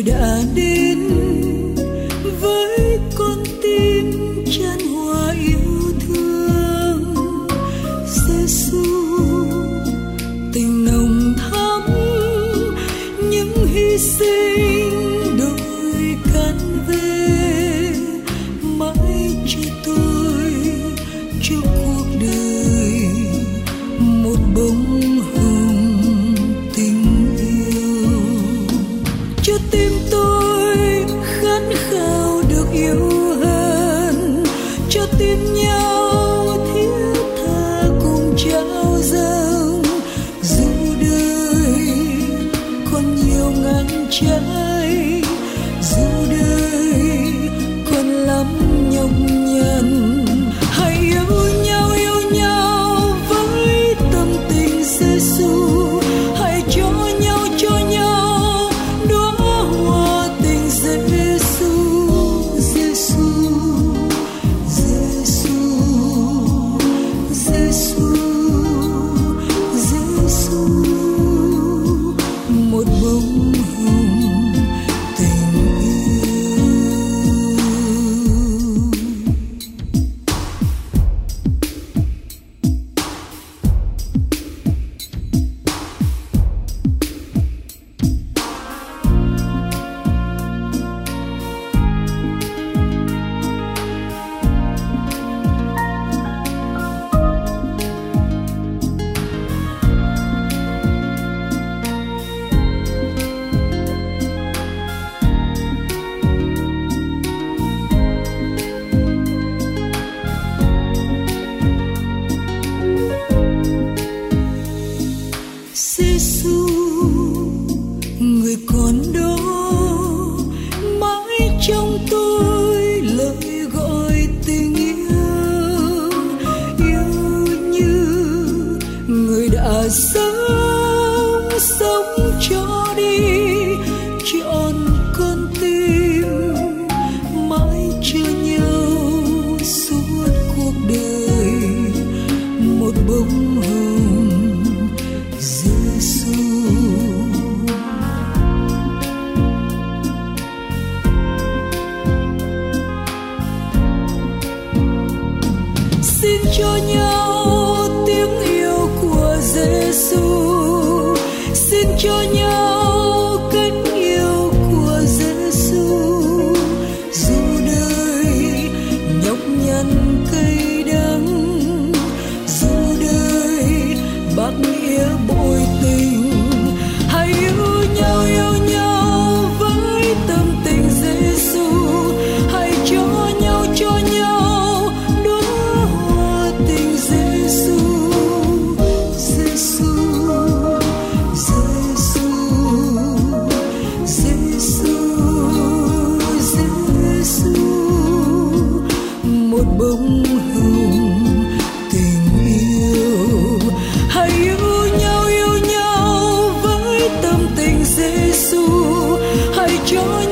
đã đến với con tim chan hòa yêu thương. Giêsu tình nồng thắm, những hy sinh đôi cắn về mãi cho tôi, cho cuộc đời một bông hồng tình yêu. Cho tim tôi khát khao được yêu hơn, cho tim nhau thiết tha cùng trao dâng. Dù đời còn nhiều ngang trái, dù đời còn lắm nhọc nhằn, hãy yêu nhau với tâm tình Giêsu. Hãy cho nhau đóa hoa tình Giêsu. Giêsu, Giêsu, Giêsu, Giêsu, một bông hồng tình yêu. Giêsu, người còn đó mãi trong tôi lời gọi tình yêu. Yêu như người đã sống cho đi trọn con tim, mãi cho nhau suốt cuộc đời một bông hồng Giêsu. Xin cho nhau tiếng yêu của Giêsu, xin cho nhau cách yêu của Giêsu. Dù đời nhọc nhằn cay đắng, dù đời bạc nghĩa bội tình, hãy yêu nhau với tâm tình Giêsu. Hãy cho nhau đóa hoa tình Giêsu. Giêsu, Giêsu, Giêsu, Giêsu, một bông hồng tình yêu. Hãy yêu nhau với tâm tình Giêsu. Hãy cho